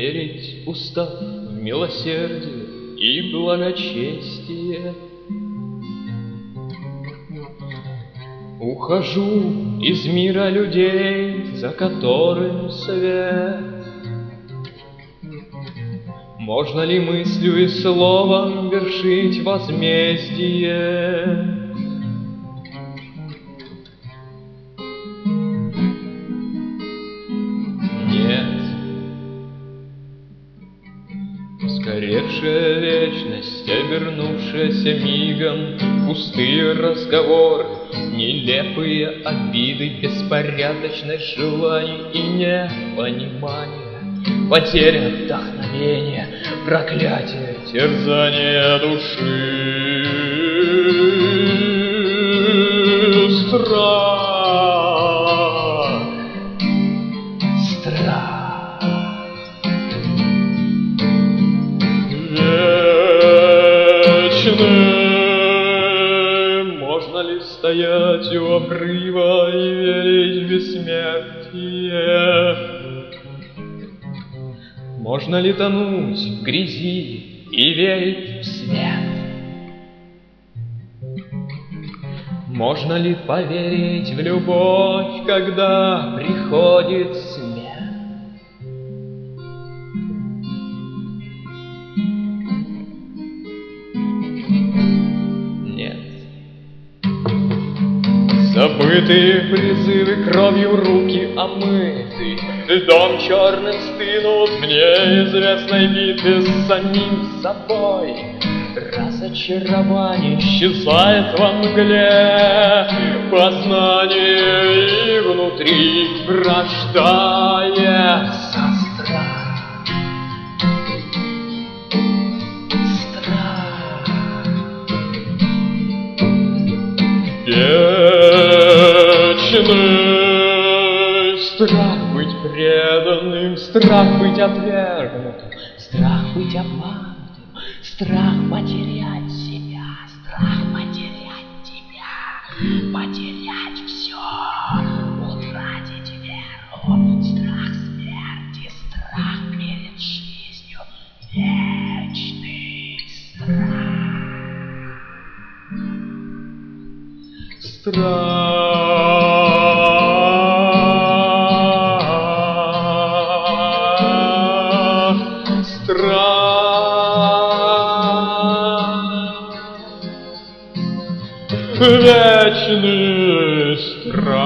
верить, устав в милосердие и благочестие. Ухожу из мира людей, за которым свет. Можно ли мыслью и словом вершить возмездие? Нет. Ускоревшая вечность, обернувшаяся мигом, пустые разговоры, нелепые обиды, беспорядочность желаний и непонимания, потеря вдохновения, проклятие, терзание души, страх, страх. Вечным можно ли стоять у обрыва и верить в бессмертие? Можно ли тонуть в грязи и верить в свет? Можно ли поверить в любовь, когда приходит смерть? Забытые призывы, кровью руки омыты, льдом черным стынут в неизвестной битве с самим собой. Разочарование исчезает во мгле, познание и внутри рождается страх. Страх. Вечный страх быть преданным, страх быть отвергнутым, страх быть обманутым, страх потерять себя, страх потерять тебя, потерять все, утратить веру, страх смерти, страх перед жизнью, вечный страх. Страх, вечный страх.